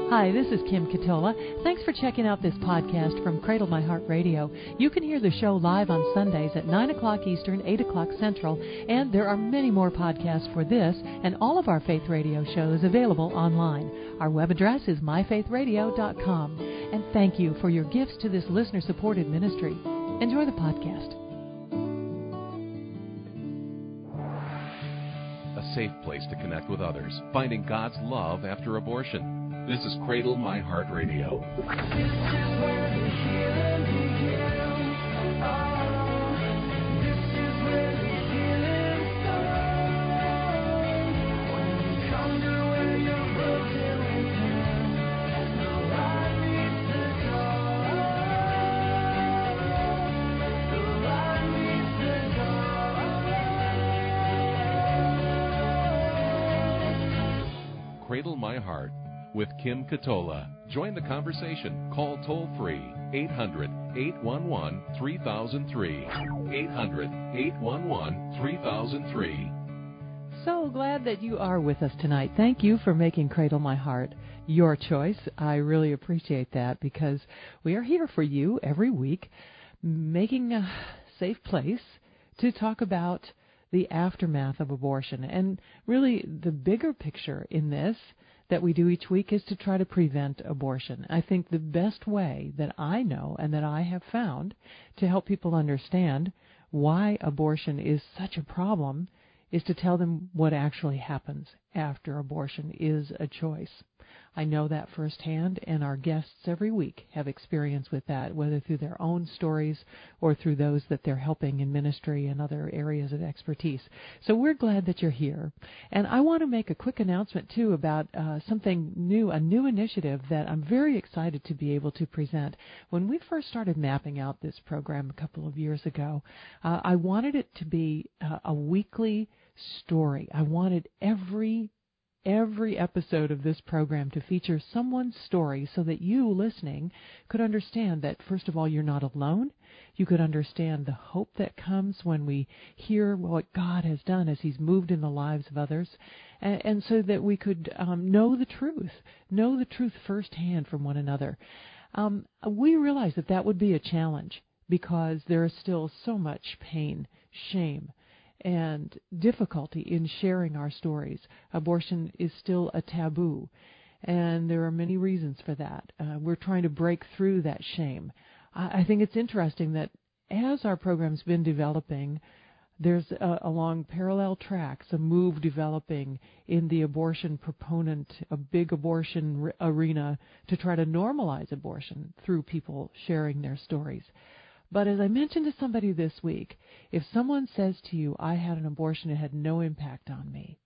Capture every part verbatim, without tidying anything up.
Hi, this is Kim Katola. Thanks for checking out this podcast from Cradle My Heart Radio. You can hear the show live on Sundays at nine o'clock Eastern, eight o'clock Central, and there are many more podcasts for this and all of our Faith Radio shows available online. Our web address is my faith radio dot com. And thank you for your gifts to this listener-supported ministry. Enjoy the podcast. A safe place to connect with others, finding God's love after abortion. This is Cradle My Heart Radio. Cradle My Heart with Kim Katola. Join the conversation. Call toll-free eight hundred, eight one one, three thousand three. eight hundred, eight one one, three thousand three. So glad that you are with us tonight. Thank you for making Cradle My Heart your choice. I really appreciate that because we are here for you every week, making a safe place to talk about the aftermath of abortion. And really, the bigger picture in this that we do each week is to try to prevent abortion. I think the best way that I know and that I have found to help people understand why abortion is such a problem is to tell them what actually happens after abortion is a choice. I know that firsthand, and our guests every week have experience with that, whether through their own stories or through those that they're helping in ministry and other areas of expertise. So we're glad that you're here. And I want to make a quick announcement, too, about uh, something new, a new initiative that I'm very excited to be able to present. When we first started mapping out this program a couple of years ago, uh, I wanted it to be uh, a weekly story. I wanted every every episode of this program to feature someone's story so that you listening could understand that, first of all, you're not alone. You could understand the hope that comes when we hear what God has done as He's moved in the lives of others, and, and so that we could um, know the truth, know the truth firsthand from one another. Um, we realize that that would be a challenge because there is still so much pain, shame, and difficulty in sharing our stories. Abortion is still a taboo, and there are many reasons for that. Uh, we're trying to break through that shame. I, I think it's interesting that as our program's been developing, there's a, along parallel tracks a move developing in the abortion proponent, a big abortion r- arena to try to normalize abortion through people sharing their stories. But as I mentioned to somebody this week, if someone says to you, I had an abortion, it had no impact on me.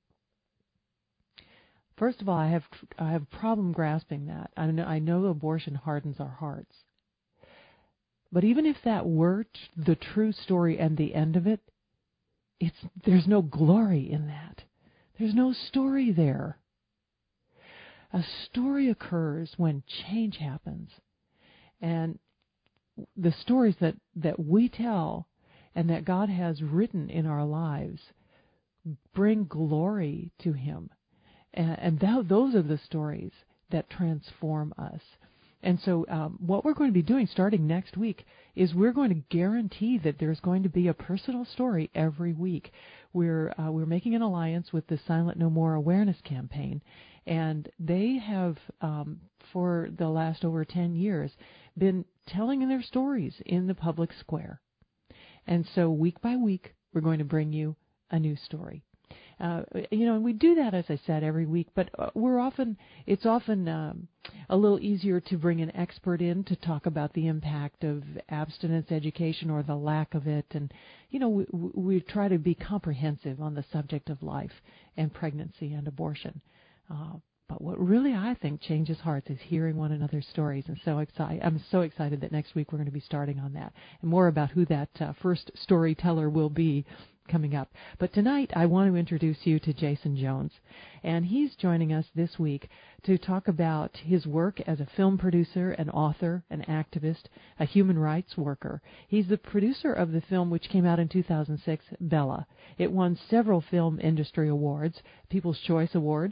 First of all, I have I have a problem grasping that. I know, I know abortion hardens our hearts. But even if that were t- the true story and the end of it, it's there's no glory in that. There's no story there. A story occurs when change happens. And the stories that, that we tell and that God has written in our lives bring glory to Him. And, and that, those are the stories that transform us. And so um, what we're going to be doing starting next week is we're going to guarantee that there's going to be a personal story every week. We're, uh, we're making an alliance with the Silent No More Awareness Campaign, and they have, um, for the last over ten years, been telling their stories in the public square. And so week by week, we're going to bring you a new story. Uh, you know, and we do that, as I said, every week, but we're often, it's often um, a little easier to bring an expert in to talk about the impact of abstinence education or the lack of it. And, you know, we, we try to be comprehensive on the subject of life and pregnancy and abortion. Uh, But what really, I think, changes hearts is hearing one another's stories. And so excited, I'm so excited that next week we're going to be starting on that. And more about who that uh, first storyteller will be coming up. But tonight I want to introduce you to Jason Jones. And he's joining us this week to talk about his work as a film producer, an author, an activist, a human rights worker. He's the producer of the film which came out in two thousand six, Bella. It won several film industry awards, People's Choice Award,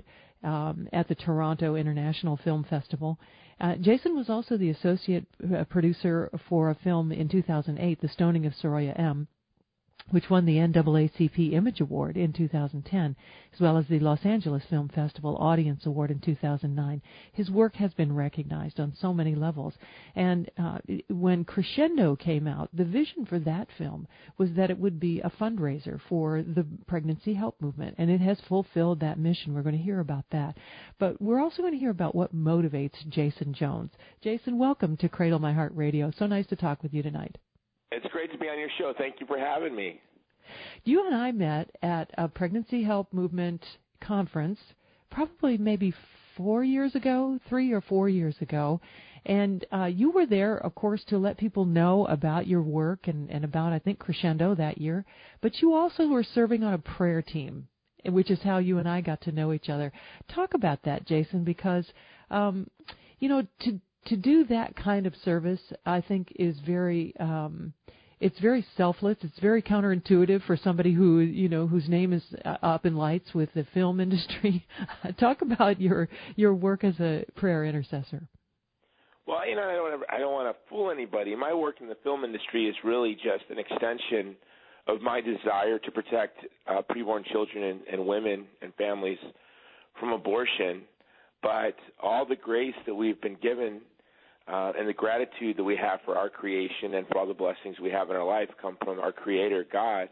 um, at the Toronto International Film Festival. Uh, Jason was also the associate uh, producer for a film in two thousand eight, The Stoning of Soraya M., which won the N double A C P Image Award in two thousand ten, as well as the Los Angeles Film Festival Audience Award in two thousand nine. His work has been recognized on so many levels. And uh, when Crescendo came out, the vision for that film was that it would be a fundraiser for the pregnancy help movement, and it has fulfilled that mission. We're going to hear about that. But we're also going to hear about what motivates Jason Jones. Jason, welcome to Cradle My Heart Radio. So nice to talk with you tonight. It's great to be on your show. Thank you for having me. You and I met at a pregnancy help movement conference probably maybe four years ago, three or four years ago. And uh, you were there, of course, to let people know about your work and, and about, I think, Crescendo that year. But you also were serving on a prayer team, which is how you and I got to know each other. Talk about that, Jason, because, um, you know, to to do that kind of service, I think, is very... Um, It's very selfless. It's very counterintuitive for somebody who, you know, whose name is up in lights with the film industry. Talk about your your work as a prayer intercessor. Well, you know, I don't wanna, I don't want to fool anybody. My work in the film industry is really just an extension of my desire to protect uh, preborn children and, and women and families from abortion. But all the grace that we've been given Uh, and the gratitude that we have for our creation and for all the blessings we have in our life come from our Creator, God.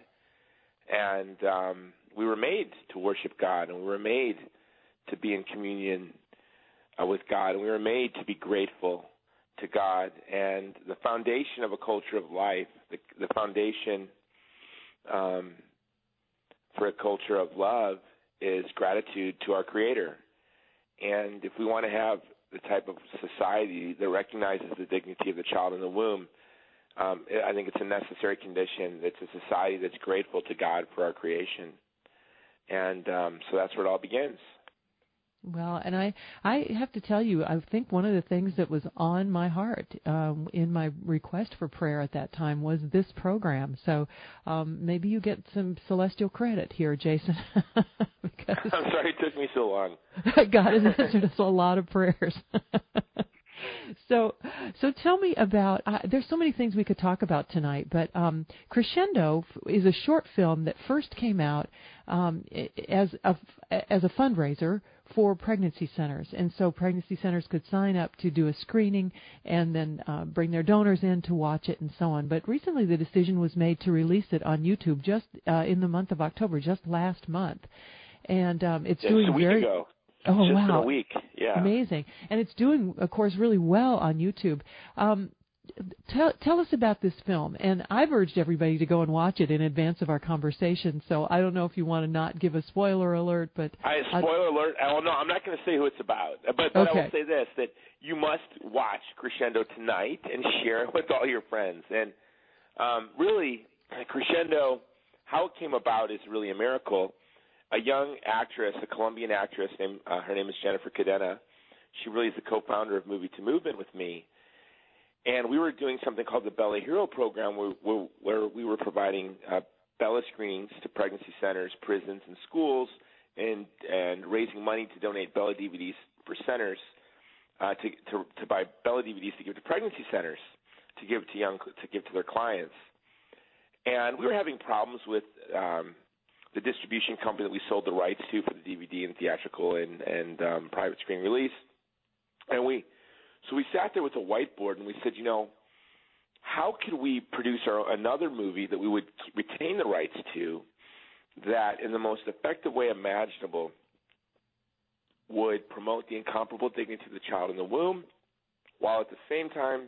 And um, we were made to worship God, and we were made to be in communion uh, with God, and we were made to be grateful to God. And the foundation of a culture of life, the, the foundation um, for a culture of love is gratitude to our Creator. And if we want to have the type of society that recognizes the dignity of the child in the womb, um, I think it's a necessary condition. It's a society that's grateful to God for our creation. And um, so that's where it all begins. Well, and I, I have to tell you, I think one of the things that was on my heart um, in my request for prayer at that time was this program. So um, maybe you get some celestial credit here, Jason. because I'm sorry it took me so long. God has answered us a lot of prayers. So, so tell me about. Uh, there's so many things we could talk about tonight, but um, Crescendo is a short film that first came out um, as a as a fundraiser for pregnancy centers, and so pregnancy centers could sign up to do a screening and then uh, bring their donors in to watch it and so on. But recently, the decision was made to release it on YouTube just uh, in the month of October, just last month, and um, it's Just doing a week very. ago. Oh, Just wow. in a week, yeah. Amazing. And it's doing, of course, really well on YouTube. Um, tell, tell us about this film. And I've urged everybody to go and watch it in advance of our conversation, so I don't know if you want to not give a spoiler alert. But I, spoiler uh, alert, well, no, I'm not going to say who it's about. But, but okay. I will say this, that you must watch Crescendo tonight and share it with all your friends. And um, really, Crescendo, how it came about is really a miracle. A young actress, a Colombian actress, named uh, her name is Jennifer Cadena. She really is the co-founder of Movie to Movement with me. And we were doing something called the Bella Hero program where, where, where we were providing uh, Bella screenings to pregnancy centers, prisons, and schools, and, and raising money to donate Bella D V Ds for centers, uh, to, to, to buy Bella D V Ds to give to pregnancy centers, to give to young, to give to their clients. And we were having problems with um, the distribution company that we sold the rights to for the D V D and theatrical and, and um, private screen release. And we, so we sat there with a whiteboard and we said, you know, how could we produce our, another movie that we would retain the rights to that in the most effective way imaginable would promote the incomparable dignity of the child in the womb while at the same time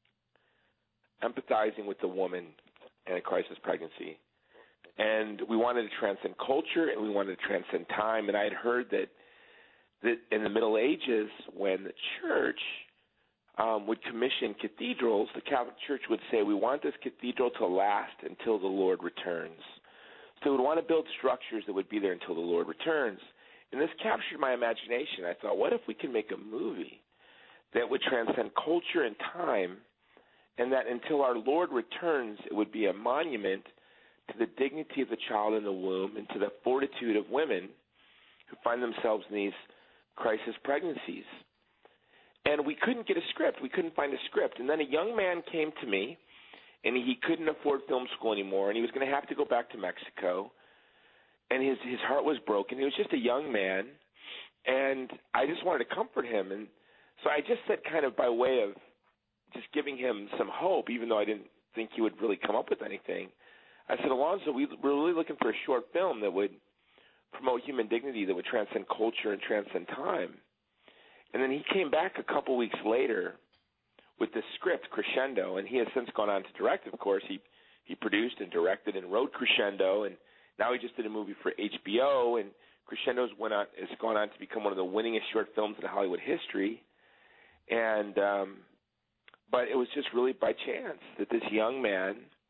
empathizing with the woman in a crisis pregnancy. And we wanted to transcend culture, and we wanted to transcend time. And I had heard that, that in the Middle Ages, when the church um, would commission cathedrals, the Catholic Church would say, we want this cathedral to last until the Lord returns. So we would want to build structures that would be there until the Lord returns. And this captured my imagination. I thought, what if we can make a movie that would transcend culture and time, and that until our Lord returns, it would be a monument to the dignity of the child in the womb and to the fortitude of women who find themselves in these crisis pregnancies. And we couldn't get a script. We couldn't find a script. And then a young man came to me, and he couldn't afford film school anymore, and he was going to have to go back to Mexico. And his his heart was broken. He was just a young man, and I just wanted to comfort him. And so I just said, kind of by way of just giving him some hope, even though I didn't think he would really come up with anything, I said, Alonzo, we, we're really looking for a short film that would promote human dignity, that would transcend culture and transcend time. And then he came back a couple weeks later with this script, Crescendo, and he has since gone on to direct, of course. He he produced and directed and wrote Crescendo, and now he just did a movie for H B O, and Crescendo's went on, has gone on to become one of the winningest short films in Hollywood history. And um, but it was just really by chance that this young man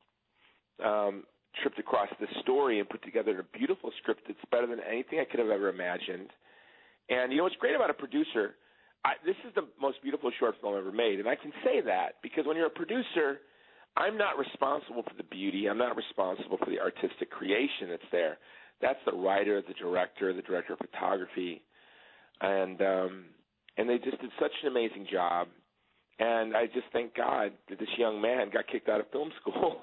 um, tripped across this story and put together a beautiful script that's better than anything I could have ever imagined. And you know what's great about a producer? I, this is the most beautiful short film ever made, and I can say that because when you're a producer, I'm not responsible for the beauty. I'm not responsible for the artistic creation that's there. That's the writer, the director, the director of photography, and um, and they just did such an amazing job. And I just thank God that this young man got kicked out of film school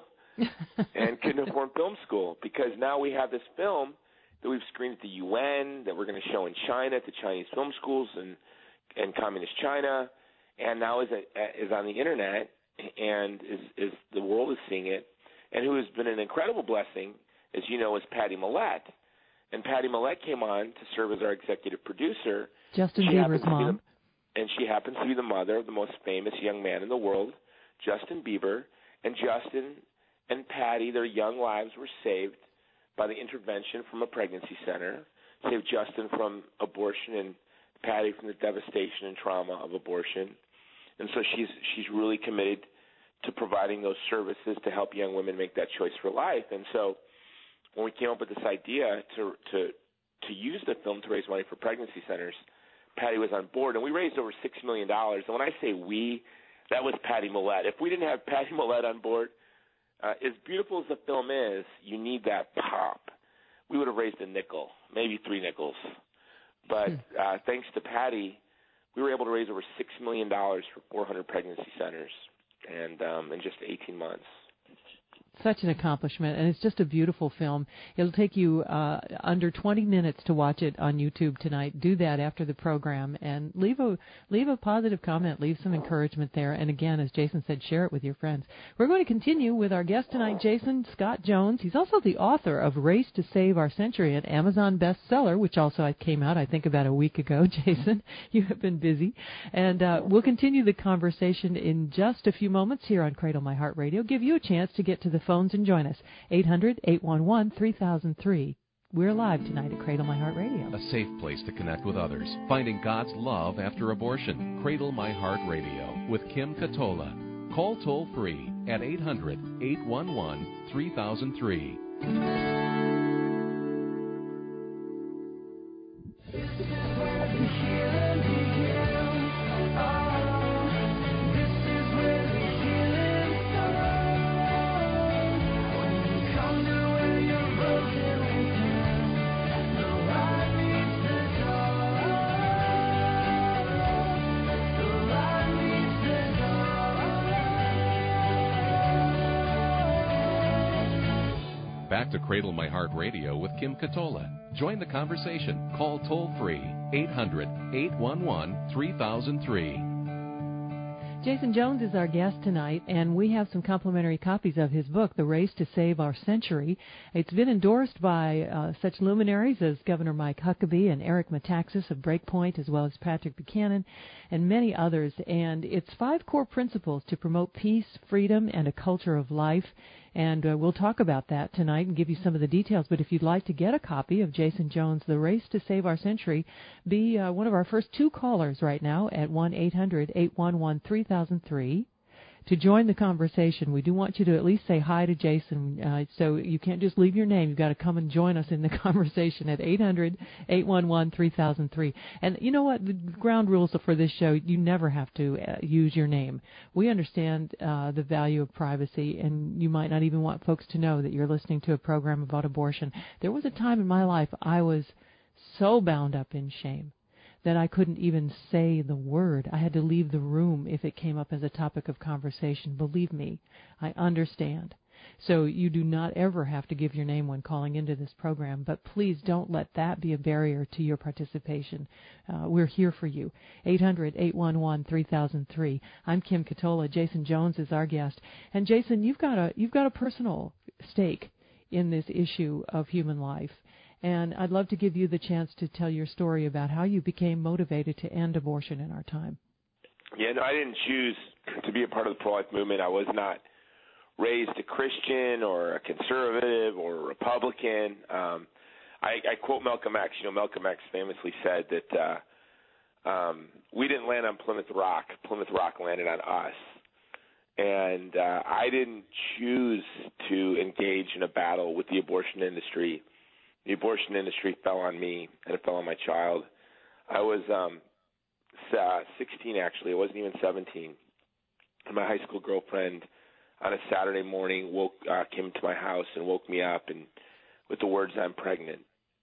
and couldn't afford film school, because now we have this film that we've screened at the U N, that we're going to show in China at the Chinese film schools and in communist China, and now is is on the internet, and is, is the world is seeing it. And who has been an incredible blessing, as you know, is Patty Millett. And Patty Millett came on to serve as our executive producer. Justin she Bieber's mom. The, and she happens to be the mother of the most famous young man in the world, Justin Bieber. And Justin and Patty, their young lives were saved by the intervention from a pregnancy center, saved Justin from abortion and Patty from the devastation and trauma of abortion. And so she's she's really committed to providing those services to help young women make that choice for life. And so when we came up with this idea to to to use the film to raise money for pregnancy centers, Patty was on board, and we raised over six million dollars. And when I say we, that was Patty Millett. If we didn't have Patty Millett on board, uh, as beautiful as the film is, you need that pop. We would have raised a nickel, maybe three nickels. But uh, thanks to Patty, we were able to raise over six million dollars for four hundred pregnancy centers, and um, in just eighteen months. Such an accomplishment, and it's just a beautiful film. It'll take you uh, under twenty minutes to watch it on YouTube tonight. Do that after the program, and leave a leave a positive comment, leave some encouragement there. And again, as Jason said, share it with your friends. We're going to continue with our guest tonight, Jason Scott Jones. He's also the author of Race to Save Our Century, an Amazon bestseller, which also came out, I think, about a week ago. Jason, you have been busy. And uh, we'll continue the conversation in just a few moments here on Cradle My Heart Radio. Give you a chance to get to the phones and join us. eight hundred, eight one one, three thousand three. We're live tonight at Cradle My Heart Radio. A safe place to connect with others. Finding God's love after abortion. Cradle My Heart Radio with Kim Katola. Call toll free at eight hundred, eight one one, three thousand three. Back to Cradle My Heart Radio with Kim Katola. Join the conversation. Call toll-free eight hundred, eight one one, three thousand three. Jason Jones is our guest tonight, and we have some complimentary copies of his book, The Race to Save Our Century. It's been endorsed by uh, such luminaries as Governor Mike Huckabee and Eric Metaxas of Breakpoint, as well as Patrick Buchanan, and many others. And it's five core principles to promote peace, freedom, and a culture of life. And uh, we'll talk about that tonight and give you some of the details. But if you'd like to get a copy of Jason Jones' The Race to Save Our Century, be uh, one of our first two callers right now at one eight hundred, eight one one, three thousand three. To join the conversation, we do want you to at least say hi to Jason, uh, so you can't just leave your name. You've got to come and join us in the conversation at eight hundred, eight one one, three thousand three. And you know what? The ground rules for this show, you never have to uh, use your name. We understand uh, the value of privacy, and you might not even want folks to know that you're listening to a program about abortion. There was a time in my life I was so bound up in shame that I couldn't even say the word. I had to leave the room if it came up as a topic of conversation. Believe me, I understand. So you do not ever have to give your name when calling into this program, but please don't let that be a barrier to your participation. Uh, we're here for you. eight hundred, eight one one, three thousand three. I'm Kim Katola. Jason Jones is our guest. And Jason, you've got a you've got a personal stake in this issue of human life. And I'd love to give you the chance to tell your story about how you became motivated to end abortion in our time. Yeah, no, I didn't choose to be a part of the pro-life movement. I was not raised a Christian or a conservative or a Republican. Um, I, I quote Malcolm X. You know, Malcolm X famously said that uh, um, we didn't land on Plymouth Rock. Plymouth Rock landed on us. And uh, I didn't choose to engage in a battle with the abortion industry. The abortion industry fell on me, and it fell on my child. I was um, uh, sixteen, actually. I wasn't even seventeen. And my high school girlfriend on a Saturday morning woke uh, came to my house and woke me up and with the words, "I'm pregnant."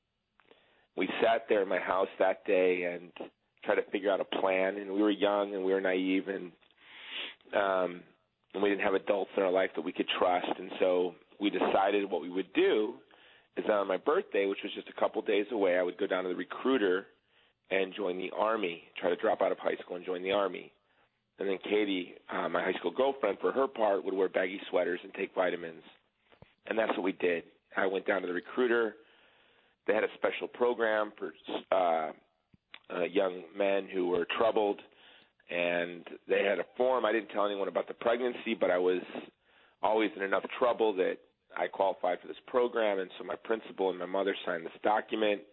We sat there in my house that day and tried to figure out a plan. And we were young and we were naive, and um, and we didn't have adults in our life that we could trust. And so we decided what we would do is that on my birthday, which was just a couple days away, I would go down to the recruiter and join the Army, try to drop out of high school and join the Army. And then Katie, uh, my high school girlfriend, for her part, would wear baggy sweaters and take vitamins. And that's what we did. I went down to the recruiter. They had a special program for uh, uh, young men who were troubled, and they had a form. I didn't tell anyone about the pregnancy, but I was always in enough trouble that I qualified for this program, and so my principal and my mother signed this document.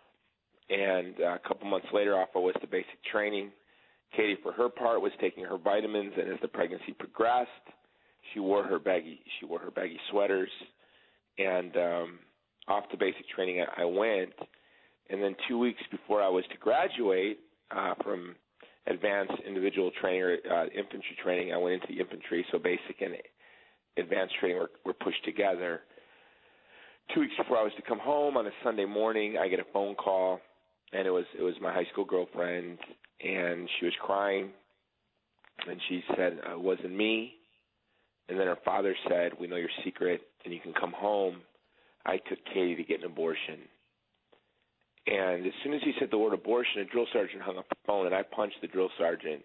And uh, a couple months later, off I was to basic training. Katie, for her part, was taking her vitamins, and as the pregnancy progressed, she wore her baggy she wore her baggy sweaters, and um, off to basic training I, I went. And then two weeks before I was to graduate uh, from advanced individual training or uh, infantry training, I went into the infantry, so basic and advanced training were, were pushed together. Two weeks before I was to come home on a Sunday morning, I get a phone call, and it was it was my high school girlfriend, and she was crying, and she said it wasn't me. And then her father said, "We know your secret, and you can come home." I took Katie to get an abortion. And as soon as he said the word abortion, a drill sergeant hung up the phone, and I punched the drill sergeant.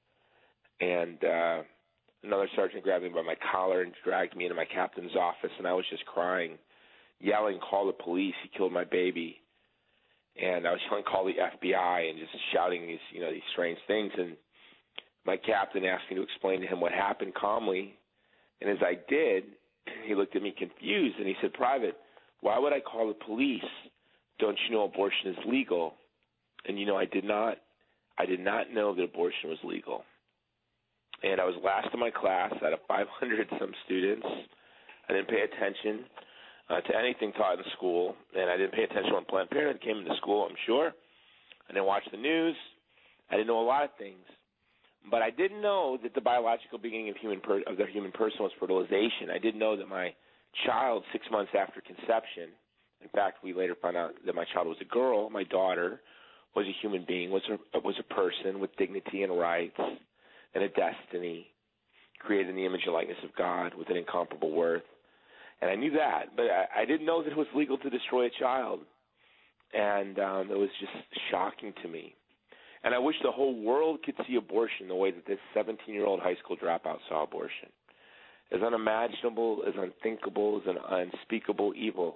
And uh, another sergeant grabbed me by my collar and dragged me into my captain's office, and I was just crying, yelling, "Call the police, he killed my baby." And I was yelling, "Call the F B I," and just shouting these, you know, these strange things. And my captain asked me to explain to him what happened calmly. And as I did, he looked at me confused, and he said, "Private, why would I call the police? Don't you know abortion is legal?" And, you know, I did not, I did not know that abortion was legal. And I was last in my class out of five hundred some students. I didn't pay attention uh, to anything taught in school, and I didn't pay attention when Planned Parenthood came into school, I'm sure. I didn't watch the news. I didn't know a lot of things. But I didn't know that the biological beginning of human per- of the human person was fertilization. I didn't know that my child, six months after conception, in fact, we later found out that my child was a girl, my daughter was a human being, was a, was a person with dignity and rights and a destiny, created in the image and likeness of God with an incomparable worth. And I knew that, but I, I didn't know that it was legal to destroy a child. And um, it was just shocking to me. And I wish the whole world could see abortion the way that this seventeen-year-old high school dropout saw abortion. As unimaginable, as unthinkable, as an unspeakable evil.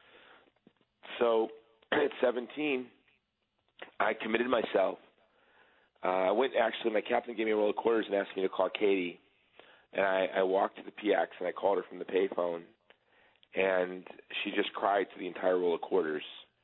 So at seventeen, I committed myself. Uh, I went, actually, my captain gave me a roll of quarters and asked me to call Katie. And I, I walked to the P X, and I called her from the payphone. And she just cried to the entire roll of quarters.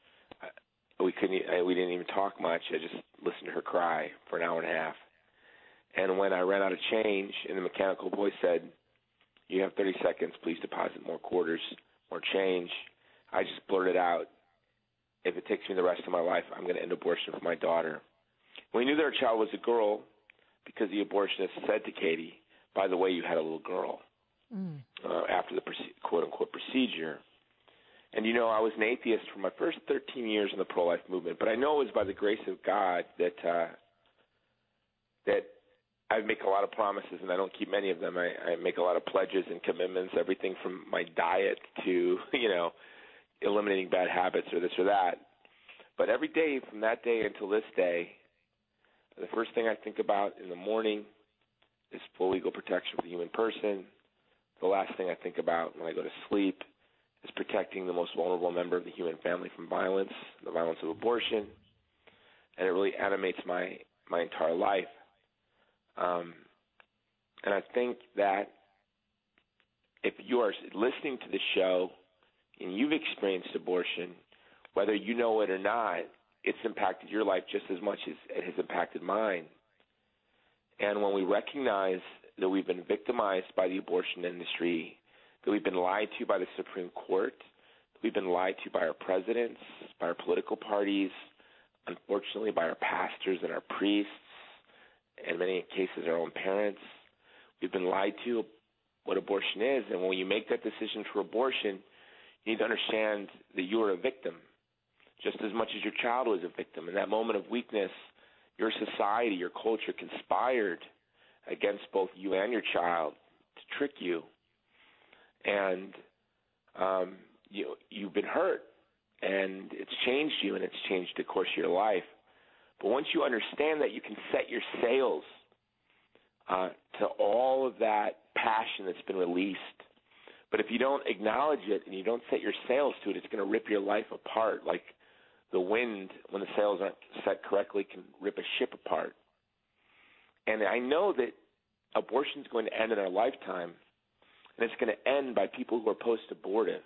We couldn't. I, we didn't even talk much. I just listened to her cry for an hour and a half. And when I ran out of change, and the mechanical voice said, "You have thirty seconds. Please deposit more quarters, more change," I just blurted out, "If it takes me the rest of my life, I'm going to end abortion for my daughter." We knew that our child was a girl because the abortionist said to Katie, "By the way, you had a little girl," mm. uh, after the quote-unquote procedure. And, you know, I was an atheist for my first thirteen years in the pro-life movement, but I know it was by the grace of God that uh, that I make a lot of promises, and I don't keep many of them. I, I make a lot of pledges and commitments, everything from my diet to, you know, eliminating bad habits or this or that. But every day from that day until this day, the first thing I think about in the morning is full legal protection for the human person. The last thing I think about when I go to sleep is protecting the most vulnerable member of the human family from violence, the violence of abortion. And it really animates my, my entire life. Um, and I think that if you are listening to the show and you've experienced abortion, whether you know it or not, it's impacted your life just as much as it has impacted mine. And when we recognize that we've been victimized by the abortion industry, that we've been lied to by the Supreme Court, that we've been lied to by our presidents, by our political parties, unfortunately by our pastors and our priests, in many cases our own parents. We've been lied to what abortion is, and when you make that decision for abortion, you need to understand that you are a victim, just as much as your child was a victim. In that moment of weakness, your society, your culture conspired against both you and your child to trick you, and um, you, you've been hurt, and it's changed you, and it's changed the course of your life. But once you understand that, you can set your sails uh, to all of that passion that's been released. But if you don't acknowledge it and you don't set your sails to it, it's going to rip your life apart, like the wind, when the sails aren't set correctly, can rip a ship apart. And I know that abortion is going to end in our lifetime, and it's going to end by people who are post-abortive,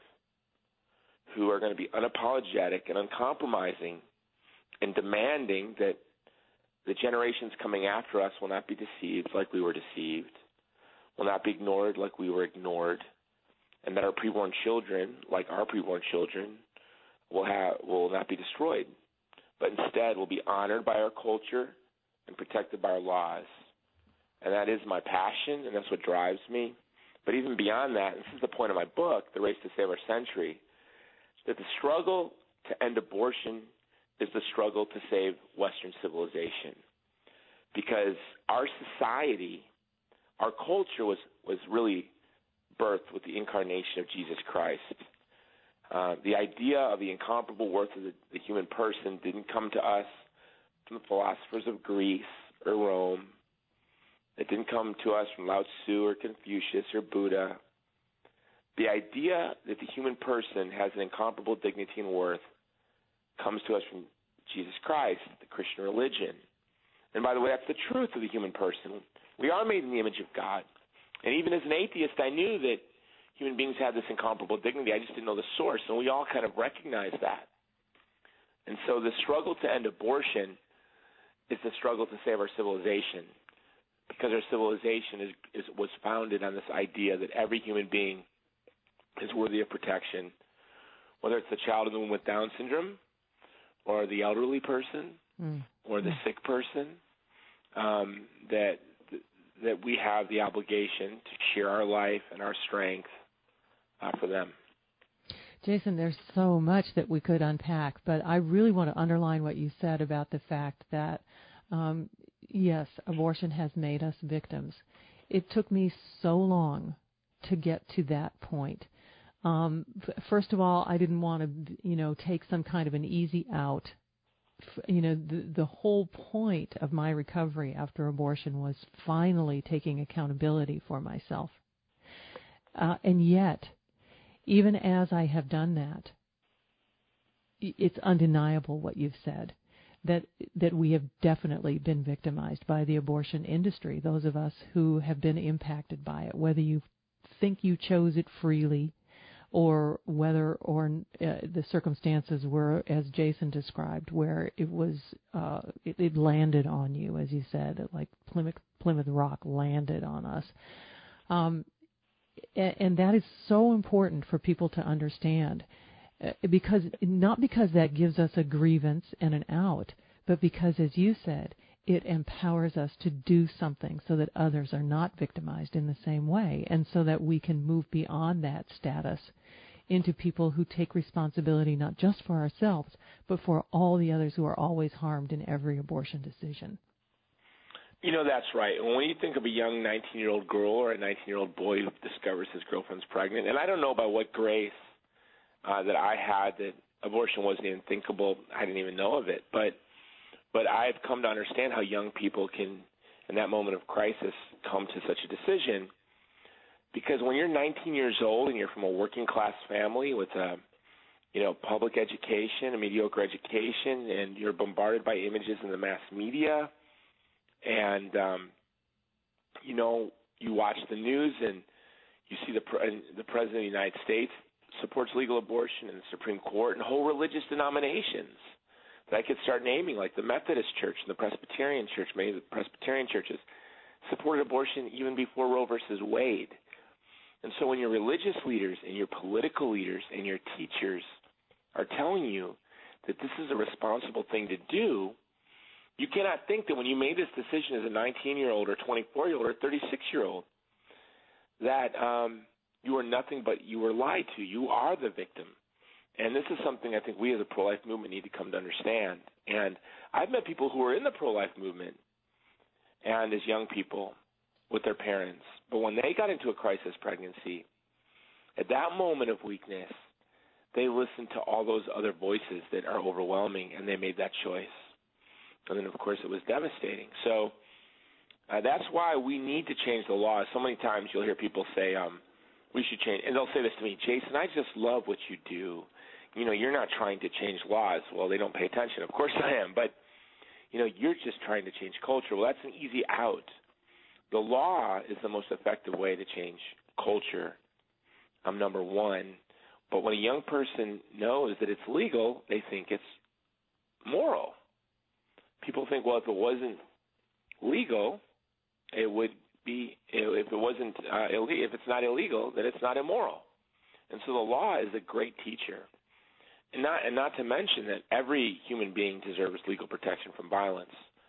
who are going to be unapologetic and uncompromising and demanding that the generations coming after us will not be deceived like we were deceived, will not be ignored like we were ignored, and that our preborn children, like our preborn children, will have will not be destroyed, but instead will be honored by our culture and protected by our laws. And that is my passion, and that's what drives me. But even beyond that, and this is the point of my book, The Race to Save Our Century, that the struggle to end abortion is the struggle to save Western civilization. Because our society, our culture was, was really birthed with the incarnation of Jesus Christ. Uh, the idea of the incomparable worth of the, the human person didn't come to us from the philosophers of Greece or Rome. It didn't come to us from Lao Tzu or Confucius or Buddha. The idea that the human person has an incomparable dignity and worth comes to us from Jesus Christ, the Christian religion. And by the way, that's the truth of the human person. We are made in the image of God. And even as an atheist, I knew that human beings had this incomparable dignity. I just didn't know the source, and we all kind of recognize that. And so the struggle to end abortion is the struggle to save our civilization, because our civilization is, is was founded on this idea that every human being is worthy of protection, whether it's the child in the womb with Down syndrome or the elderly person mm. or the sick person, um, that that we have the obligation to share our life and our strength uh, for them. Jason, there's so much that we could unpack, but I really want to underline what you said about the fact that, um, yes, abortion has made us victims. It took me so long to get to that point. Um, first of all, I didn't want to, you know, take some kind of an easy out. You know, the, the whole point of my recovery after abortion was finally taking accountability for myself. Uh, and yet, even as I have done that, it's undeniable what you've said, that that we have definitely been victimized by the abortion industry, those of us who have been impacted by it, whether you think you chose it freely or whether or uh, the circumstances were, as Jason described, where it was uh, it, it landed on you, as you said, like Plymouth, Plymouth Rock landed on us. Um, and, and that is so important for people to understand, uh, because not because that gives us a grievance and an out, but because, as you said, it empowers us to do something so that others are not victimized in the same way, and so that we can move beyond that status into people who take responsibility not just for ourselves, but for all the others who are always harmed in every abortion decision. You know, that's right. When you think of a young nineteen-year-old girl or a nineteen-year-old boy who discovers his girlfriend's pregnant, and I don't know by what grace uh, that I had that abortion wasn't even thinkable. I didn't even know of it. But but I've come to understand how young people can, in that moment of crisis, come to such a decision. Because when you're nineteen years old and you're from a working-class family with a, you know, public education, a mediocre education, and you're bombarded by images in the mass media, and, um, you know, you watch the news and you see the pre- the President of the United States supports legal abortion in the Supreme Court, and whole religious denominations that I could start naming, like the Methodist Church and the Presbyterian Church, many of the Presbyterian churches, supported abortion even before Roe versus Wade. And so when your religious leaders and your political leaders and your teachers are telling you that this is a responsible thing to do, you cannot think that when you made this decision as a nineteen-year-old or twenty-four-year-old or thirty-six-year-old that um, you are nothing but you were lied to. You are the victim. And this is something I think we as a pro-life movement need to come to understand. And I've met people who are in the pro-life movement and as young people with their parents. But when they got into a crisis pregnancy, at that moment of weakness, they listened to all those other voices that are overwhelming, and they made that choice. And then, of course, it was devastating. So uh, that's why we need to change the law. So many times you'll hear people say, um, we should change. And they'll say this to me, Jason, I just love what you do. You know, you're not trying to change laws. Well, they don't pay attention. Of course I am. But, you know, you're just trying to change culture. Well, that's an easy out. The law is the most effective way to change culture, um, number one. But when a young person knows that it's legal, they think it's moral. People think, well, if it wasn't legal, it would be. If it wasn't uh, illegal, if it's not illegal, then it's not immoral. And so the law is a great teacher, and not and not to mention that every human being deserves legal protection from violence.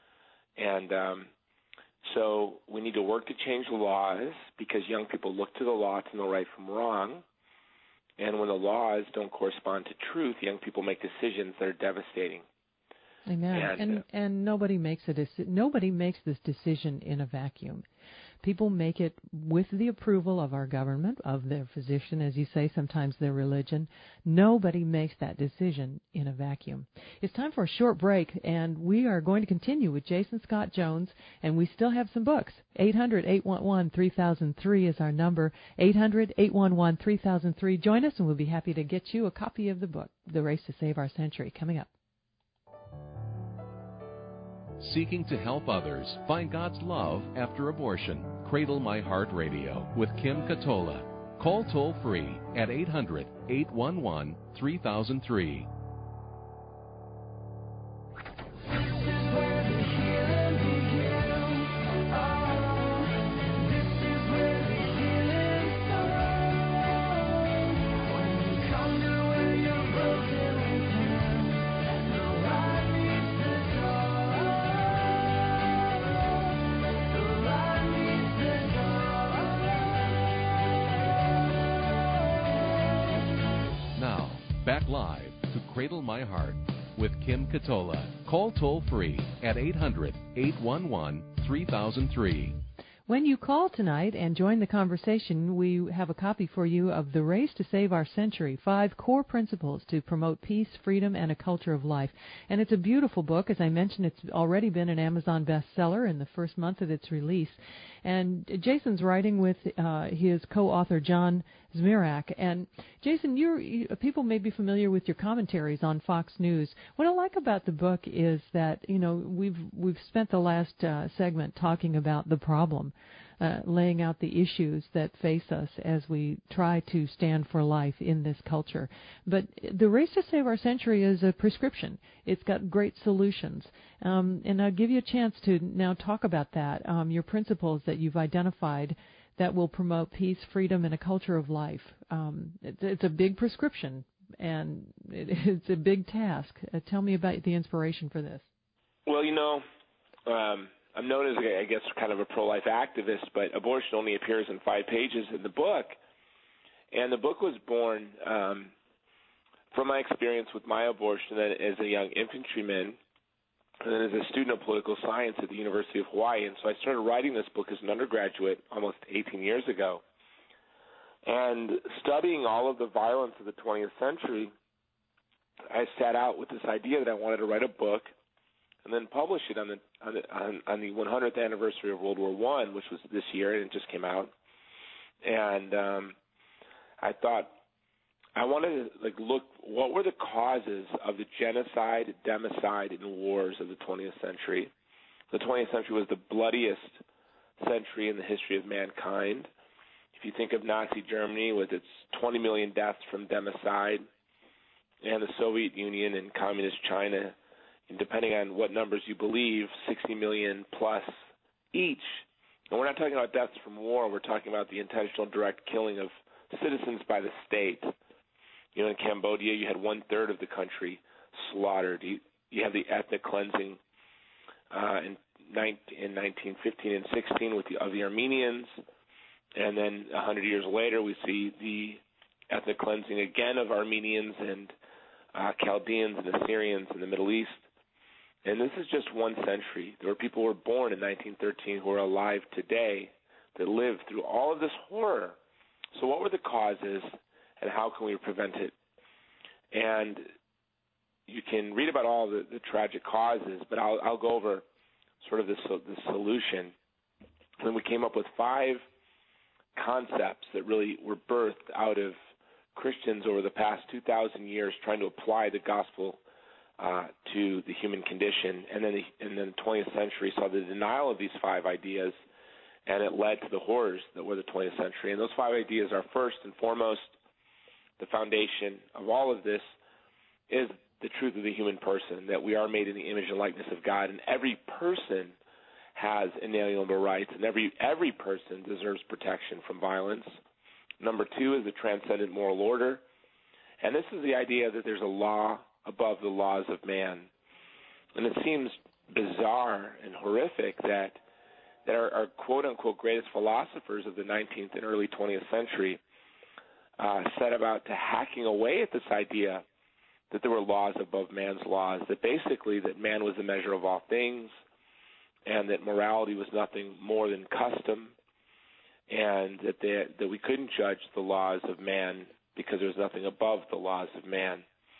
And um, so we need to work to change the laws because young people look to the law to know right from wrong. And when the laws don't correspond to truth, young people make decisions that are devastating. Amen. And and, and nobody makes a deci- nobody makes this decision in a vacuum. People make it with the approval of our government, of their physician, as you say, sometimes their religion. Nobody makes that decision in a vacuum. It's time for a short break, and we are going to continue with Jason Scott Jones, and we still have some books. eight hundred, eight one one, three thousand three is our number. eight hundred, eight one one, three thousand three. Join us, and we'll be happy to get you a copy of the book, The Race to Save Our Century, coming up. Seeking to help others find God's love after abortion. Cradle My Heart Radio with Kim Katola. Call toll free at eight hundred, eight one one, three thousand three. Back live to Cradle My Heart with Kim Katola. Call toll free at eight hundred, eight one one, three thousand three. When you call tonight and join the conversation, we have a copy for you of The Race to Save Our Century, Five Core Principles to Promote Peace, Freedom, and a Culture of Life. And it's a beautiful book. As I mentioned, it's already been an Amazon bestseller in the first month of its release. And Jason's writing with uh, his co-author, John Zmirak. And Jason, you're, you, people may be familiar with your commentaries on Fox News. What I like about the book is that, you know, we've we've spent the last uh, segment talking about the problem, uh, laying out the issues that face us as we try to stand for life in this culture. But The Race to Save Our Century is a prescription. It's got great solutions. Um, and I'll give you a chance to now talk about that, um, your principles that you've identified that will promote peace, freedom, and a culture of life. Um, it, it's a big prescription, and it, it's a big task. Uh, tell me about the inspiration for this. Well, you know, um, I'm known as, I guess, kind of a pro-life activist, but abortion only appears in five pages in the book. And the book was born um, from my experience with my abortion as a young infantryman, and then as a student of political science at the University of Hawaii. And so I started writing this book as an undergraduate almost eighteen years ago. And studying all of the violence of the twentieth century, I set out with this idea that I wanted to write a book and then publish it on the on the, on, on the one hundredth anniversary of World War One, which was this year, and it just came out. And um, I thought I wanted to like look what were the causes of the genocide, democide, and wars of the twentieth century. The twentieth century was the bloodiest century in the history of mankind. If you think of Nazi Germany with its twenty million deaths from democide, and the Soviet Union and Communist China, and depending on what numbers you believe, sixty million plus each. And we're not talking about deaths from war. We're talking about the intentional direct killing of citizens by the state. You know, in Cambodia, you had one-third of the country slaughtered. You, you have the ethnic cleansing uh, in, in nineteen fifteen and sixteen with the, of the Armenians. And then a hundred years later, we see the ethnic cleansing again of Armenians and uh, Chaldeans and Assyrians in the Middle East. And this is just one century. There were people who were born in nineteen thirteen who are alive today that lived through all of this horror. So what were the causes, and how can we prevent it? And you can read about all the, the tragic causes, but I'll, I'll go over sort of the, the solution. And then we came up with five concepts that really were birthed out of Christians over the past two thousand years trying to apply the gospel uh, to the human condition. And then the, and then the twentieth century saw the denial of these five ideas, and it led to the horrors that were the twentieth century. And those five ideas are, first and foremost, the foundation of all of this is the truth of the human person, that we are made in the image and likeness of God, and every person has inalienable rights, and every every person deserves protection from violence. Number two is the transcendent moral order, and this is the idea that there's a law above the laws of man. And it seems bizarre and horrific that that our, our quote-unquote greatest philosophers of the nineteenth and early twentieth century uh, set about to hacking away at this idea that there were laws above man's laws, that basically that man was the measure of all things, and that morality was nothing more than custom, and that they, that we couldn't judge the laws of man because there was nothing above the laws of man.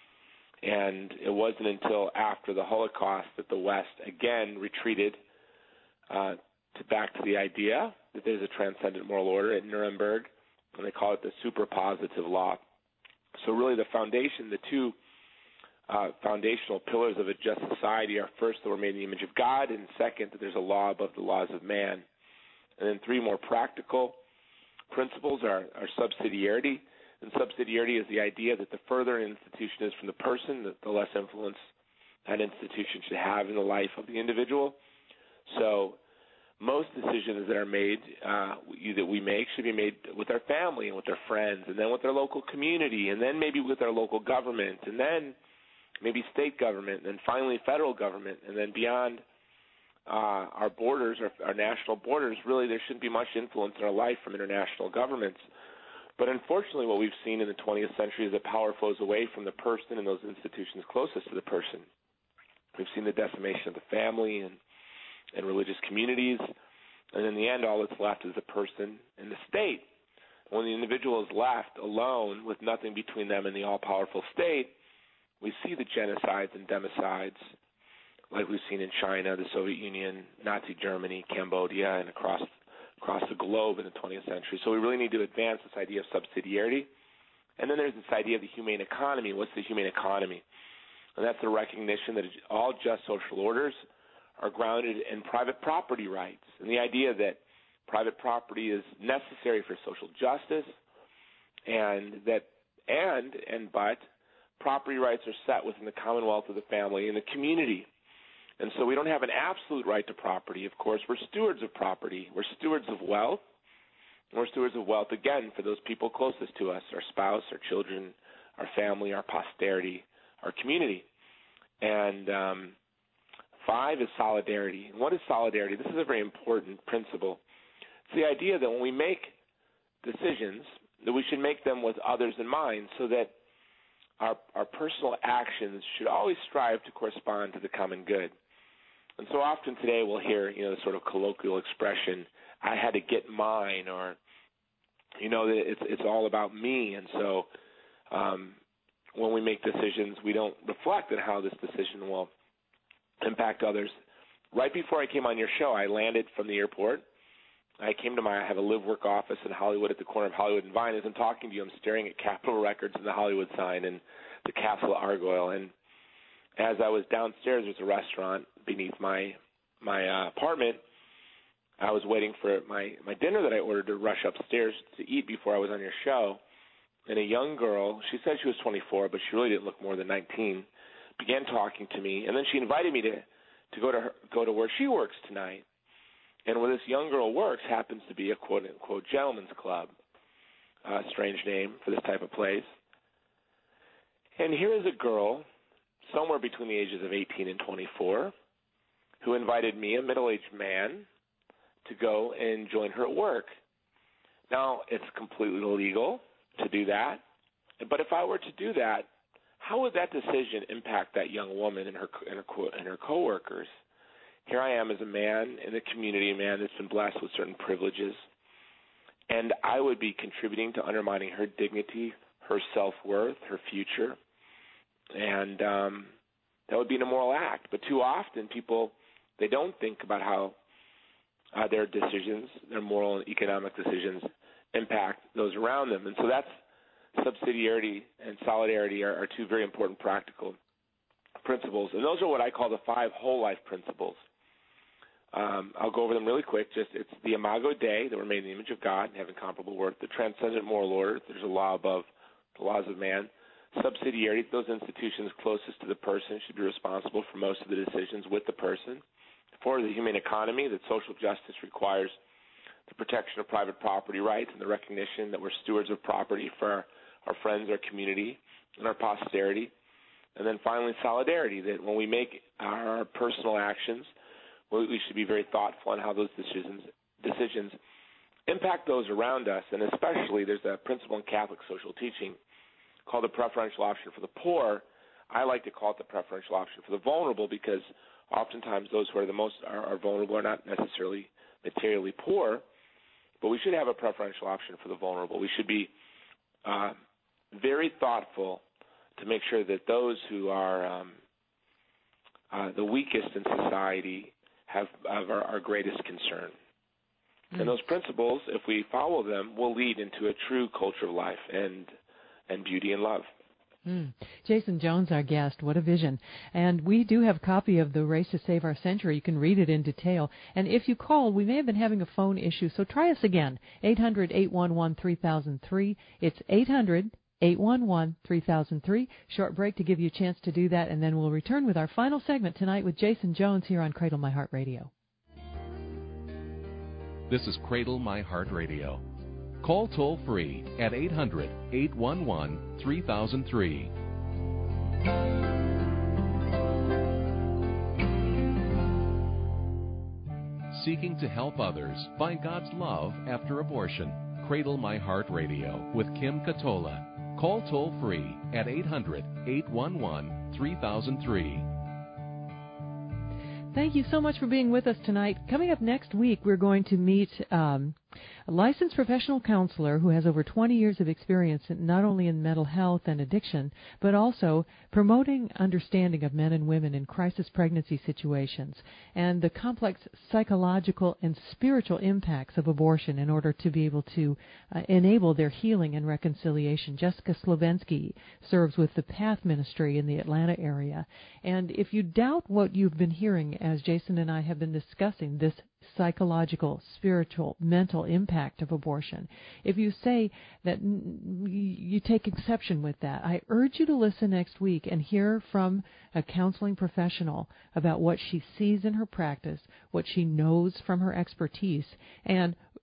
And it wasn't until after the Holocaust that the West again retreated uh, to back to the idea that there's a transcendent moral order at Nuremberg, and they call it the superpositive law. So really the foundation, the two Uh, foundational pillars of a just society are, first, that we're made in the image of God, and second, that there's a law above the laws of man. And then three more practical principles are, are subsidiarity. And subsidiarity is the idea that the further an institution is from the person, the, the less influence that institution should have in the life of the individual. So most decisions that are made, uh, that we make, should be made with our family and with our friends, and then with our local community, and then maybe with our local government, and then maybe state government, and then finally federal government, and then beyond uh, our borders, our, our national borders. Really, there shouldn't be much influence in our life from international governments. But unfortunately, what we've seen in the twentieth century is that power flows away from the person and those institutions closest to the person. We've seen the decimation of the family and, and religious communities, and in the end, all that's left is the person and the state. When the individual is left alone with nothing between them and the all-powerful state, we see the genocides and democides like we've seen in China, the Soviet Union, Nazi Germany, Cambodia, and across across the globe in the twentieth century. So we really need to advance this idea of subsidiarity. And then there's this idea of the humane economy. What's the humane economy? And that's the recognition that all just social orders are grounded in private property rights, and the idea that private property is necessary for social justice, and that and and but property rights are set within the commonwealth of the family and the community. And so we don't have an absolute right to property. Of course, we're stewards of property. We're stewards of wealth. And we're stewards of wealth, again, for those people closest to us, our spouse, our children, our family, our posterity, our community. And um, five is solidarity. And what is solidarity? This is a very important principle. It's the idea that when we make decisions, that we should make them with others in mind, so that our our personal actions should always strive to correspond to the common good. And so often today we'll hear, you know, the sort of colloquial expression, I had to get mine, or, you know, it's it's all about me. And so um, when we make decisions, we don't reflect on how this decision will impact others. Right before I came on your show, I landed from the airport. I came to my, I have a live-work office in Hollywood at the corner of Hollywood and Vine. As I'm talking to you, I'm staring at Capitol Records and the Hollywood sign and the Castle Argyle. And as I was downstairs, there's a restaurant beneath my my uh, apartment. I was waiting for my, my dinner that I ordered to rush upstairs to eat before I was on your show. And a young girl, she said she was twenty-four, but she really didn't look more than nineteen, began talking to me. And then she invited me to, to go to her, go to where she works tonight. And where this young girl works happens to be a quote-unquote gentleman's club, a strange name for this type of place. And here is a girl somewhere between the ages of eighteen and twenty-four who invited me, a middle-aged man, to go and join her at work. Now, it's completely illegal to do that, but if I were to do that, how would that decision impact that young woman and her and her, and her coworkers? Here I am as a man in the community, a man that's been blessed with certain privileges, and I would be contributing to undermining her dignity, her self-worth, her future, and um, that would be an immoral act. But too often people, they don't think about how uh, their decisions, their moral and economic decisions, impact those around them. And so that's subsidiarity and solidarity are, are two very important practical principles, and those are what I call the five whole life principles. Um, I'll go over them really quick. Just it's the Imago Dei, that we're made in the image of God and have incomparable worth. The transcendent moral order, there's a law above the laws of man. Subsidiarity, those institutions closest to the person should be responsible for most of the decisions with the person. For the humane economy, that social justice requires the protection of private property rights and the recognition that we're stewards of property for our, our friends, our community, and our posterity. And then finally, solidarity, that when we make our personal actions, we should be very thoughtful on how those decisions decisions impact those around us. And especially, there's a principle in Catholic social teaching called the preferential option for the poor. I like to call it the preferential option for the vulnerable, because oftentimes those who are the most are, are vulnerable are not necessarily materially poor, but we should have a preferential option for the vulnerable. We should be uh, very thoughtful to make sure that those who are um, uh, the weakest in society have, have our, our greatest concern. Mm. And those principles, if we follow them, will lead into a true culture of life and and beauty and love. Mm. Jason Jones, our guest. What a vision. And we do have a copy of The Race to Save Our Century. You can read it in detail. And if you call, we may have been having a phone issue, so try us again. eight hundred, eight one one, three thousand three. It's eight hundred, eight one one, three thousand three. Short break to give you a chance to do that, and then we'll return with our final segment tonight with Jason Jones here on Cradle My Heart Radio. This is Cradle My Heart Radio. Call toll-free at eight hundred, eight one one, three thousand three. Seeking to help others find God's love after abortion. Cradle My Heart Radio with Kim Katola. Call toll-free at eight hundred, eight one one, three thousand three. Thank you so much for being with us tonight. Coming up next week, we're going to meet um, a licensed professional counselor who has over twenty years of experience in, not only in mental health and addiction, but also promoting understanding of men and women in crisis pregnancy situations and the complex psychological and spiritual impacts of abortion in order to be able to uh, enable their healing and reconciliation. Jessica Slovensky serves with the Path Ministry in the Atlanta area. And if you doubt what you've been hearing, as Jason and I have been discussing, this psychological, spiritual, mental impact of abortion, if you say that you take exception with that, I urge you to listen next week and hear from a counseling professional about what she sees in her practice, what she knows from her expertise, and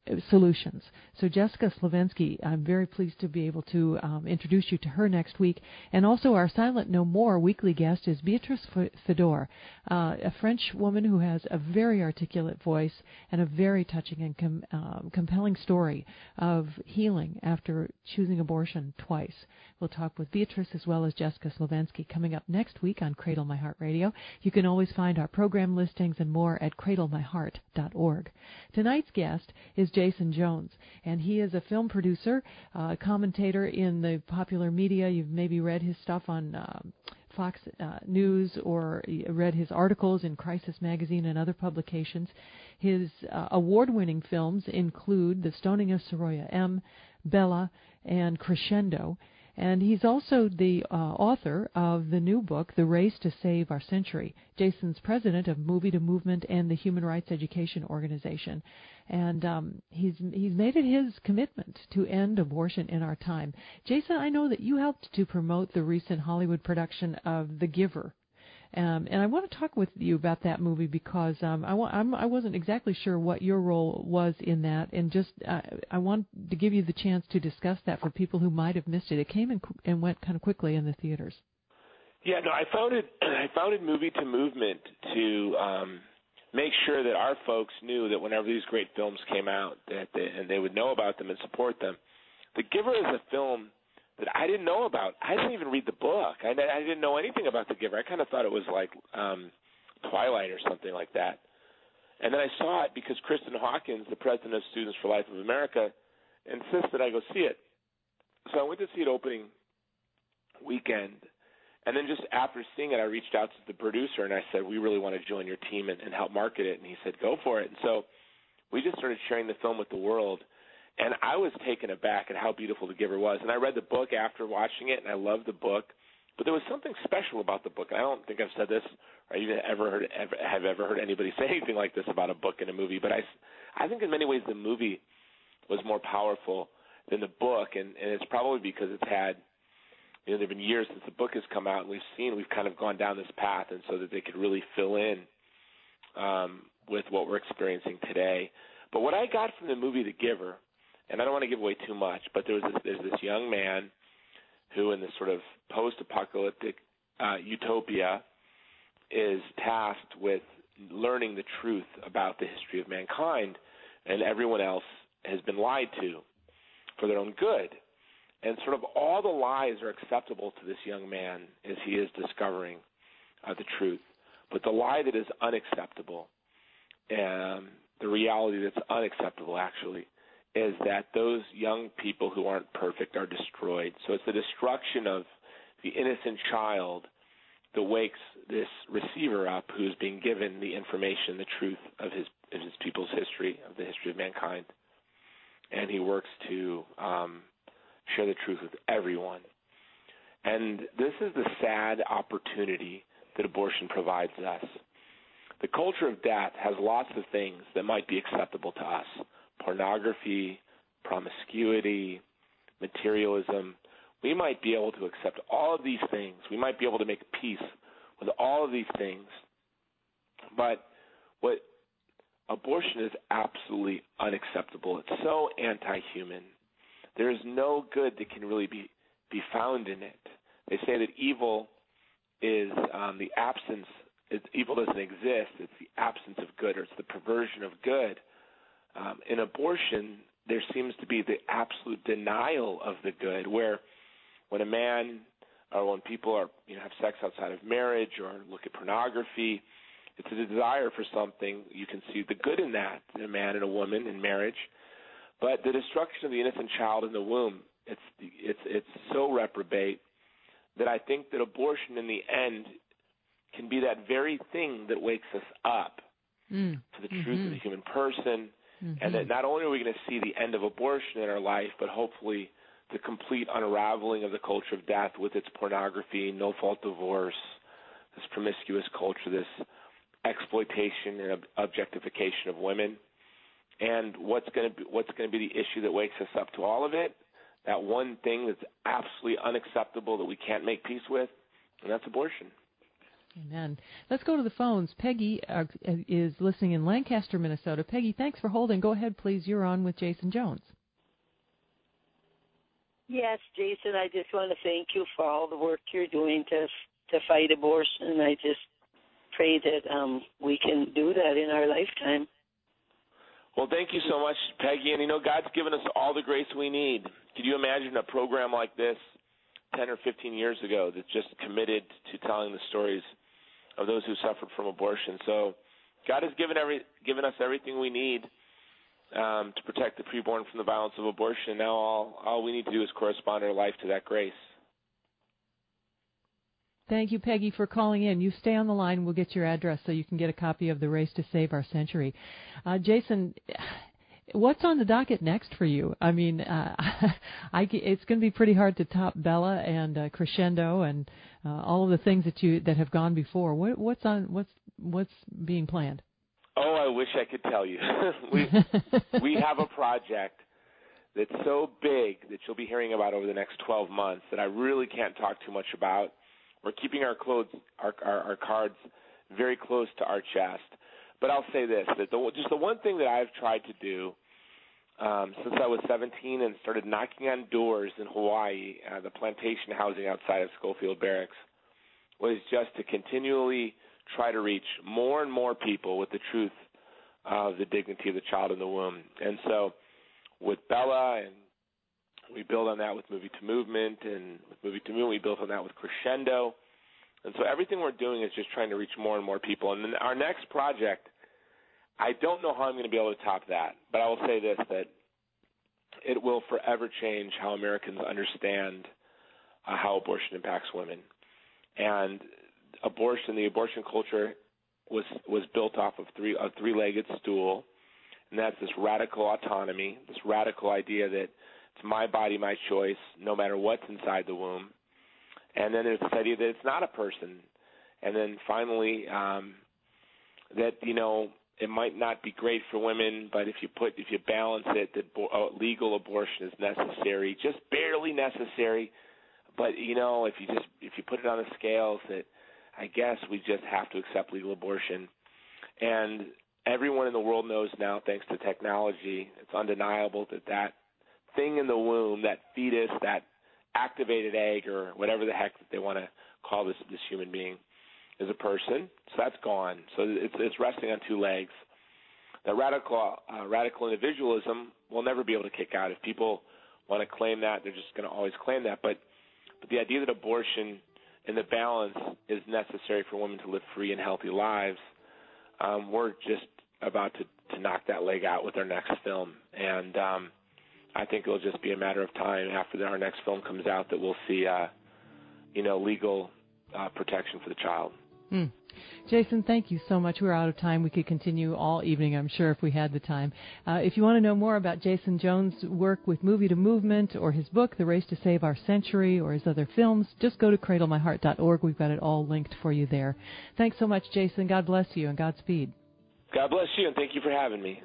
solutions. So Jessica Slavensky, I'm very pleased to be able to um, introduce you to her next week. And also our Silent No More weekly guest is Beatrice Fedor, uh, a French woman who has a very articulate voice and a very touching and com- um, compelling story of healing after choosing abortion twice. We'll talk with Beatrice as well as Jessica Slavensky coming up next week on Cradle My Heart Radio. You can always find our program listings and more at cradle my heart dot org. Tonight's guest is Jason Jones, and he is a film producer, uh, commentator in the popular media. You've maybe read his stuff on um, Fox uh, News or read his articles in Crisis Magazine and other publications. His uh, award-winning films include The Stoning of Soroya M., Bella, and Crescendo. And he's also the uh, author of the new book, The Race to Save Our Century. Jason's president of Movie to Movement and the Human Rights Education Organization. And um, he's he's made it his commitment to end abortion in our time. Jason, I know that you helped to promote the recent Hollywood production of The Giver. Um, and I want to talk with you about that movie because um, I, wa- I'm, I wasn't exactly sure what your role was in that, and just uh, I want to give you the chance to discuss that for people who might have missed it. It came and, and went kind of quickly in the theaters. Yeah, no, I founded I founded Movie to Movement to um, make sure that our folks knew that whenever these great films came out, that they, and they would know about them and support them. The Giver is a film that I didn't know about. I didn't even read the book. I, I didn't know anything about The Giver. I kind of thought it was like um, Twilight or something like that. And then I saw it because Kristen Hawkins, the president of Students for Life of America, insisted I go see it. So I went to see it opening weekend. And then just after seeing it, I reached out to the producer and I said, we really want to join your team and, and help market it. And he said, go for it. And so we just started sharing the film with the world. And I was taken aback at how beautiful The Giver was. And I read the book after watching it, and I loved the book. But there was something special about the book. I don't think I've said this or even ever heard, ever, have ever heard anybody say anything like this about a book and a movie. But I, I think in many ways the movie was more powerful than the book. And, and it's probably because it's had, you know, there have been years since the book has come out, and we've seen we've kind of gone down this path, and so that they could really fill in um, with what we're experiencing today. But what I got from the movie The Giver, and I don't want to give away too much, but there was this, there's this young man who in this sort of post-apocalyptic uh, utopia is tasked with learning the truth about the history of mankind, and everyone else has been lied to for their own good. And sort of all the lies are acceptable to this young man as he is discovering uh, the truth. But the lie that is unacceptable, and the reality that's unacceptable actually, is that those young people who aren't perfect are destroyed. So it's the destruction of the innocent child that wakes this receiver up who's being given the information, the truth of his of his people's history, of the history of mankind. And he works to um, share the truth with everyone. And this is the sad opportunity that abortion provides us. The culture of death has lots of things that might be acceptable to us. Pornography, promiscuity, materialism. We might be able to accept all of these things. We might be able to make peace with all of these things. But what abortion is absolutely unacceptable. It's so anti-human. There is no good that can really be, be found in it. They say that evil is um, the absence, it's, evil doesn't exist. It's the absence of good, or it's the perversion of good. Um, in abortion, there seems to be the absolute denial of the good, where when a man or when people are, you know, have sex outside of marriage or look at pornography, it's a desire for something. You can see the good in that, in a man and a woman in marriage. But the destruction of the innocent child in the womb, it's it's it's so reprobate that I think that abortion in the end can be that very thing that wakes us up mm. to the mm-hmm. truth of the human person. Mm-hmm. And that not only are we going to see the end of abortion in our life, but hopefully the complete unraveling of the culture of death with its pornography, no-fault divorce, this promiscuous culture, this exploitation and ob- objectification of women. And what's going to be what's going to be the issue that wakes us up to all of it? That one thing that's absolutely unacceptable that we can't make peace with, and that's abortion. Amen. Let's go to the phones. Peggy uh, is listening in Lancaster, Minnesota. Peggy, thanks for holding. Go ahead, please. You're on with Jason Jones. Yes, Jason, I just want to thank you for all the work you're doing to to fight abortion. I just pray that um, we can do that in our lifetime. Well, thank you so much, Peggy. And, you know, God's given us all the grace we need. Could you imagine a program like this ten or fifteen years ago that's just committed to telling the stories of those who suffered from abortion? So God has given every given us everything we need um, to protect the preborn from the violence of abortion. Now all, all we need to do is correspond our life to that grace. Thank you, Peggy, for calling in. You stay on the line. We'll get your address so you can get a copy of The Race to Save Our Century. Uh, Jason, what's on the docket next for you? I mean, uh, I, it's going to be pretty hard to top Bella and uh, Crescendo and uh, all of the things that you that have gone before. What, what's on? What's what's being planned? Oh, I wish I could tell you. we we have a project that's so big that you'll be hearing about over the next twelve months that I really can't talk too much about. We're keeping our clothes, our, our, our cards very close to our chest. But I'll say this, that the, just the one thing that I've tried to do um, since I was seventeen and started knocking on doors in Hawaii, uh, the plantation housing outside of Schofield Barracks, was just to continually try to reach more and more people with the truth of the dignity of the child in the womb. And so with Bella, and we build on that with Movie to Movement, and with Movie to Movement we built on that with Crescendo. And so everything we're doing is just trying to reach more and more people. And then our next project, I don't know how I'm going to be able to top that, but I will say this, that it will forever change how Americans understand uh, how abortion impacts women. And abortion, the abortion culture was was built off of three a three-legged stool, and that's this radical autonomy, this radical idea that it's my body, my choice, no matter what's inside the womb. And then there's this idea that it's not a person. And then finally, um, that, you know, it might not be great for women, but if you put, if you balance it, that bo- uh, legal abortion is necessary, just barely necessary. But, you know, if you just, if you put it on the scales, that I guess we just have to accept legal abortion. And everyone in the world knows now, thanks to technology, it's undeniable that that thing in the womb, that fetus, that activated egg, or whatever the heck that they want to call this this human being, is a person. So that's gone. So it's it's resting on two legs. That radical uh, radical individualism will never be able to kick out. If people want to claim that, they're just going to always claim that. But but the idea that abortion in the balance is necessary for women to live free and healthy lives, um, we're just about to, to knock that leg out with our next film. And um, I think it'll just be a matter of time after the, our next film comes out that we'll see, uh, you know, legal uh, protection for the child. Mm. Jason, thank you so much. We're out of time. We could continue all evening, I'm sure, if we had the time. Uh, if you want to know more about Jason Jones' work with Movie to Movement, or his book, The Race to Save Our Century, or his other films, just go to cradle my heart dot org. We've got it all linked for you there. Thanks so much, Jason. God bless you, and Godspeed. God bless you, and thank you for having me.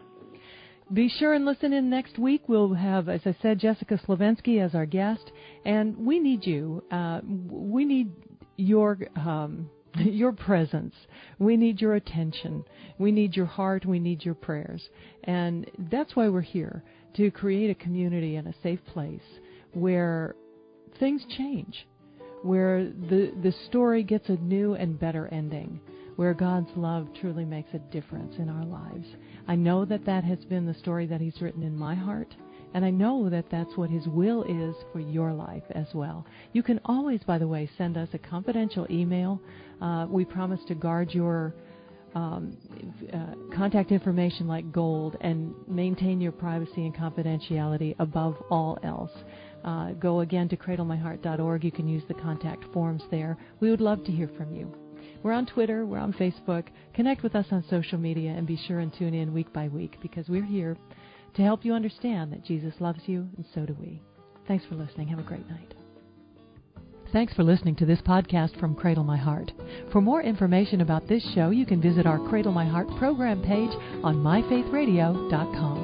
Be sure and listen in next week. We'll have, as I said, Jessica Slavensky as our guest, and we need you. Uh, we need your um, your presence. We need your attention. We need your heart. We need your prayers. And that's why we're here, to create a community and a safe place where things change, where the, the story gets a new and better ending, where God's love truly makes a difference in our lives. I know that that has been the story that He's written in my heart, and I know that that's what His will is for your life as well. You can always, by the way, send us a confidential email. Uh, we promise to guard your um, uh, contact information like gold and maintain your privacy and confidentiality above all else. Uh, go again to cradle my heart dot org. You can use the contact forms there. We would love to hear from you. We're on Twitter, we're on Facebook. Connect with us on social media, and be sure and tune in week by week, because we're here to help you understand that Jesus loves you, and so do we. Thanks for listening. Have a great night. Thanks for listening to this podcast from Cradle My Heart. For more information about this show, you can visit our Cradle My Heart program page on my faith radio dot com.